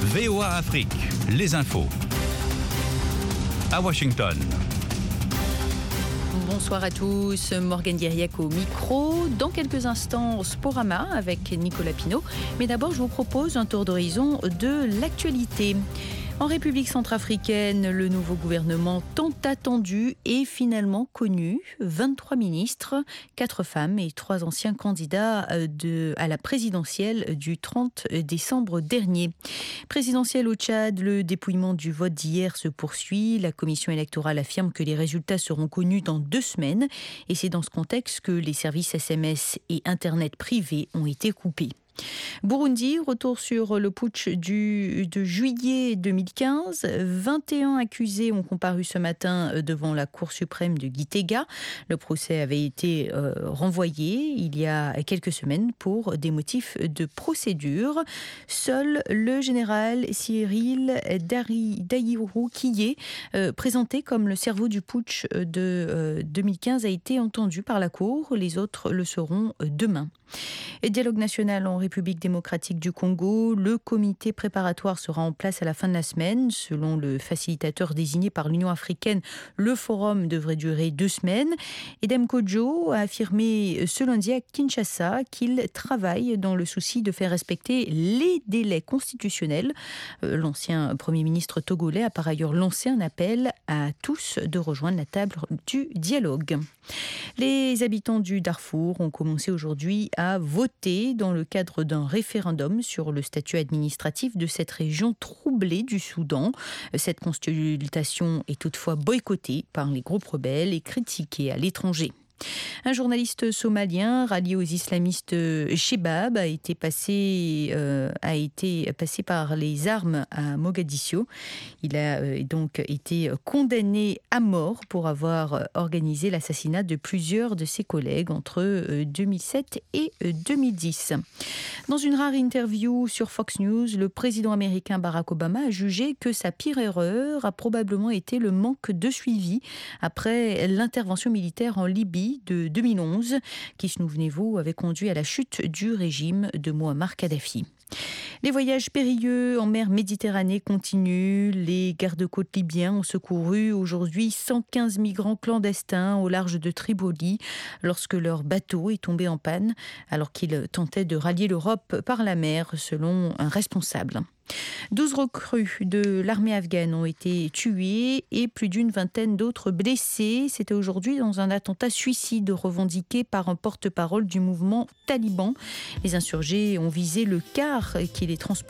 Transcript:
VOA Afrique, les infos. À Washington. Bonsoir à tous, Morgane Guiriac au micro. Dans quelques instants, Sporama avec Nicolas Pinault. Mais d'abord, je vous propose un tour d'horizon de l'actualité. En République centrafricaine, le nouveau gouvernement tant attendu est finalement connu. 23 ministres, 4 femmes et 3 anciens candidats à la présidentielle du 30 décembre dernier. Présidentielle au Tchad, le dépouillement du vote d'hier se poursuit. La commission électorale affirme que les résultats seront connus dans 2 semaines. Et c'est dans ce contexte que les services SMS et Internet privés ont été coupés. Burundi, retour sur le putsch de juillet 2015. 21 accusés ont comparu ce matin devant la Cour suprême de Gitega. Le procès avait été renvoyé il y a quelques semaines pour des motifs de procédure. Seul le général Cyril Dayiru Kiye, présenté comme le cerveau du putsch de 2015, a été entendu par la Cour. Les autres le seront demain. Et dialogue national en République démocratique du Congo, le comité préparatoire sera en place à la fin de la semaine. Selon le facilitateur désigné par l'Union africaine, le forum devrait durer 2 semaines. Edem Kodjo a affirmé ce lundi à Kinshasa qu'il travaille dans le souci de faire respecter les délais constitutionnels. L'ancien Premier ministre togolais a par ailleurs lancé un appel à tous de rejoindre la table du dialogue. Les habitants du Darfour ont commencé aujourd'hui à voter dans le cadre d'un référendum sur le statut administratif de cette région troublée du Soudan. Cette consultation est toutefois boycottée par les groupes rebelles et critiquée à l'étranger. Un journaliste somalien rallié aux islamistes Shebab a été passé par les armes à Mogadiscio. Il a donc été condamné à mort pour avoir organisé l'assassinat de plusieurs de ses collègues entre 2007 et 2010. Dans une rare interview sur Fox News, le président américain Barack Obama a jugé que sa pire erreur a probablement été le manque de suivi après l'intervention militaire en Libye de 2011, qui, souvenez-vous, avait conduit à la chute du régime de Mouammar Kadhafi. Les voyages périlleux en mer Méditerranée continuent. Les gardes-côtes libyens ont secouru aujourd'hui 115 migrants clandestins au large de Tripoli lorsque leur bateau est tombé en panne alors qu'ils tentaient de rallier l'Europe par la mer, selon un responsable. 12 recrues de l'armée afghane ont été tuées et plus d'une vingtaine d'autres blessés. C'était aujourd'hui dans un attentat suicide revendiqué par un porte-parole du mouvement taliban. Les insurgés ont visé le car qui les transportait